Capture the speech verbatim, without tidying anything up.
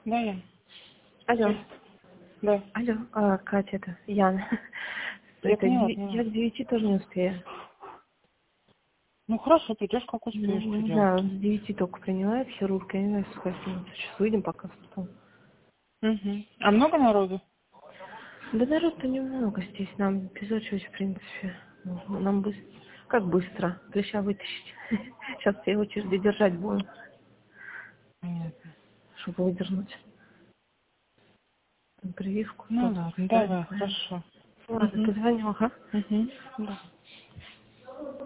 Да, я. Алло. Да. Алло, а, Катя, это Яна. Я Это поняла, деви- поняла. я к девяти тоже не успею. Ну хорошо, придешь, как Ну, успеешь, что не знаю, делать-то. с девяти только принимает хирург, я не знаю, сколько минут. Сейчас выйдем пока потом. Угу. А много народу? Да народ-то немного здесь, нам без очереди, в принципе. Ну, нам быстро. Как быстро? Клеща вытащить. Сейчас все очереди держать будем, Понятно. чтобы выдернуть прививку. Ну Вот, ладно, ставить давай, будем. хорошо. Ладно, Угу. позвоню, ага. Угу. Да.